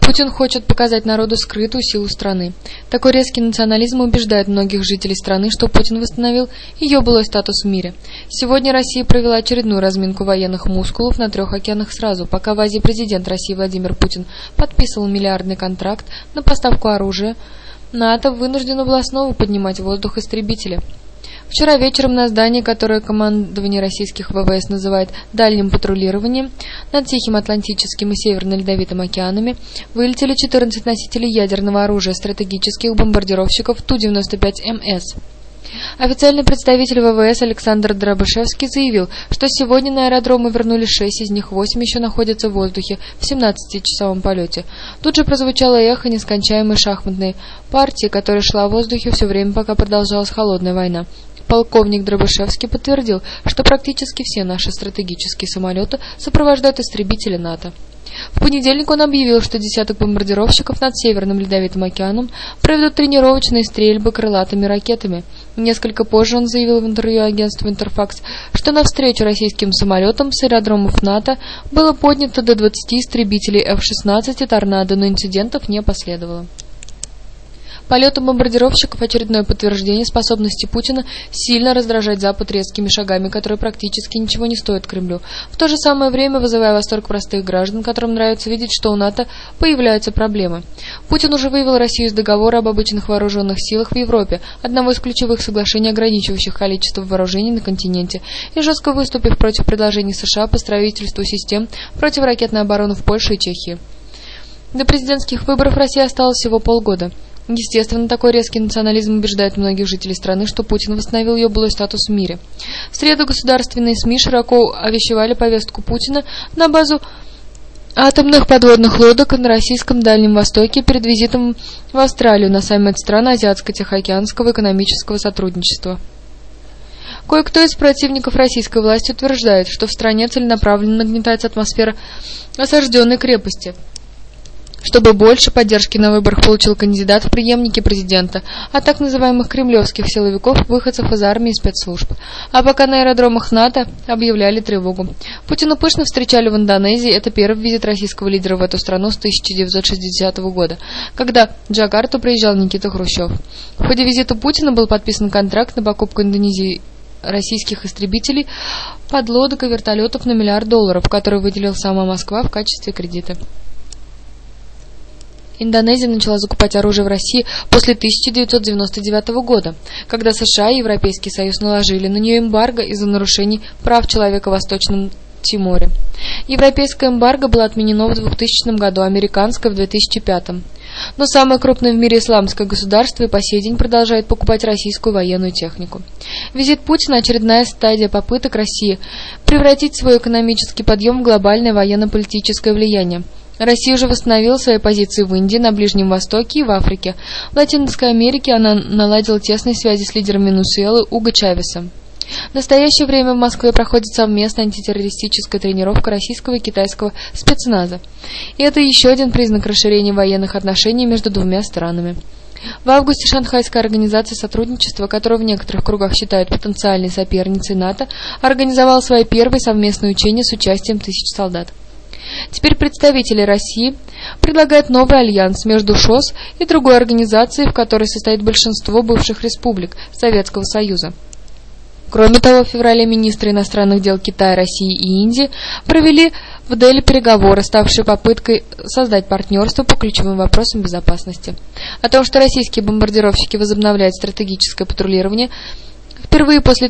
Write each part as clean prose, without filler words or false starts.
Путин хочет показать народу скрытую силу страны. Такой резкий национализм убеждает многих жителей страны, что Путин восстановил ее былой статус в мире. Сегодня Россия провела очередную разминку военных мускулов на 3 океанах сразу, пока в Азии президент России Владимир Путин подписывал миллиардный контракт на поставку оружия. НАТО вынуждено было снова поднимать в воздух истребители. Вчера вечером на здании, которое командование российских ВВС называет «дальним патрулированием» над Тихим, Атлантическим и Северно-Ледовитым океанами, вылетели 14 носителей ядерного оружия стратегических бомбардировщиков Ту-95МС. Официальный представитель ВВС Александр Дробышевский заявил, что сегодня на аэродромы вернулись 6, из них 8 еще находятся в воздухе в 17-часовом полете. Тут же прозвучало эхо нескончаемой шахматной партии, которая шла в воздухе все время, пока продолжалась холодная война. Полковник Дробышевский подтвердил, что практически все наши стратегические самолеты сопровождают истребители НАТО. В понедельник он объявил, что десяток бомбардировщиков над Северным Ледовитым океаном проведут тренировочные стрельбы крылатыми ракетами. Несколько позже он заявил в интервью агентству «Интерфакс», что навстречу российским самолетам с аэродромов НАТО было поднято до 20 истребителей F-16 и «Торнадо», но инцидентов не последовало. Полеты бомбардировщиков – очередное подтверждение способности Путина сильно раздражать Запад резкими шагами, которые практически ничего не стоят Кремлю, в то же самое время вызывая восторг простых граждан, которым нравится видеть, что у НАТО появляются проблемы. Путин уже вывел Россию из договора об обычных вооруженных силах в Европе, одного из ключевых соглашений, ограничивающих количество вооружений на континенте, и жестко выступив против предложений США по строительству систем противоракетной обороны в Польше и Чехии. До президентских выборов России осталось всего полгода. Естественно, такой резкий национализм убеждает многих жителей страны, что Путин восстановил ее былой статус в мире. В среду государственные СМИ широко овещевали повестку Путина на базу атомных подводных лодок на российском Дальнем Востоке перед визитом в Австралию на саммит стран Азиатско-Тихоокеанского экономического сотрудничества. Кое-кто из противников российской власти утверждает, что в стране целенаправленно нагнетается атмосфера осажденной крепости, чтобы больше поддержки на выборах получил кандидат в преемники президента, а так называемых кремлевских силовиков, выходцев из армии и спецслужб. А пока на аэродромах НАТО объявляли тревогу. Путина пышно встречали в Индонезии, это первый визит российского лидера в эту страну с 1960 года, когда в Джакарту приезжал Никита Хрущев. В ходе визита Путина был подписан контракт на покупку Индонезии российских истребителей, подлодок и вертолетов на $1 миллиард, который выделил сама Москва в качестве кредита. Индонезия начала закупать оружие в России после 1999 года, когда США и Европейский Союз наложили на нее эмбарго из-за нарушений прав человека в Восточном Тиморе. Европейское эмбарго было отменено в 2000 году, американское в 2005. Но самое крупное в мире исламское государство и по сей день продолжает покупать российскую военную технику. Визит Путина – очередная стадия попыток России превратить свой экономический подъем в глобальное военно-политическое влияние. Россия уже восстановила свои позиции в Индии, на Ближнем Востоке и в Африке. В Латинской Америке она наладила тесные связи с лидером Венесуэлы Уго Чавесом. В настоящее время в Москве проходит совместная антитеррористическая тренировка российского и китайского спецназа. И это еще один признак расширения военных отношений между двумя странами. В августе Шанхайская организация сотрудничества, которую в некоторых кругах считают потенциальной соперницей НАТО, организовала свои первые совместные учения с участием 1000 солдат. Теперь представители России предлагают новый альянс между ШОС и другой организацией, в которой состоит большинство бывших республик Советского Союза. Кроме того, в феврале министры иностранных дел Китая, России и Индии провели в Дели переговоры, ставшие попыткой создать партнерство по ключевым вопросам безопасности. О том, что российские бомбардировщики возобновляют стратегическое патрулирование, впервые после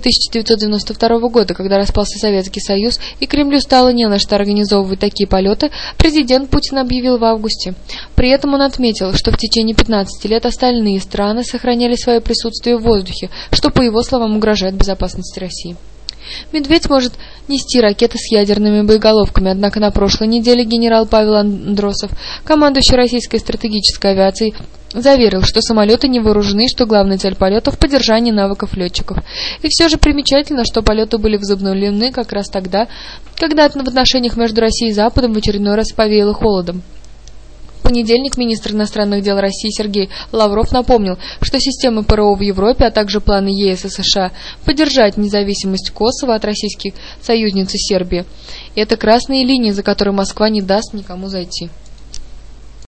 1992 года, когда распался Советский Союз и Кремлю стало не на что организовывать такие полеты, президент Путин объявил в августе. При этом он отметил, что в течение 15 лет остальные страны сохраняли свое присутствие в воздухе, что, по его словам, угрожает безопасности России. «Медведь может нести ракеты с ядерными боеголовками», однако на прошлой неделе генерал Павел Андросов, командующий российской стратегической авиацией, заверил, что самолеты не вооружены, что главная цель полетов – поддержание навыков летчиков. И все же примечательно, что полеты были возобновлены как раз тогда, когда в отношениях между Россией и Западом в очередной раз повеяло холодом. В понедельник министр иностранных дел России Сергей Лавров напомнил, что системы ПРО в Европе, а также планы ЕС и США поддержать независимость Косово от российской союзницы Сербии – это красные линии, за которые Москва не даст никому зайти.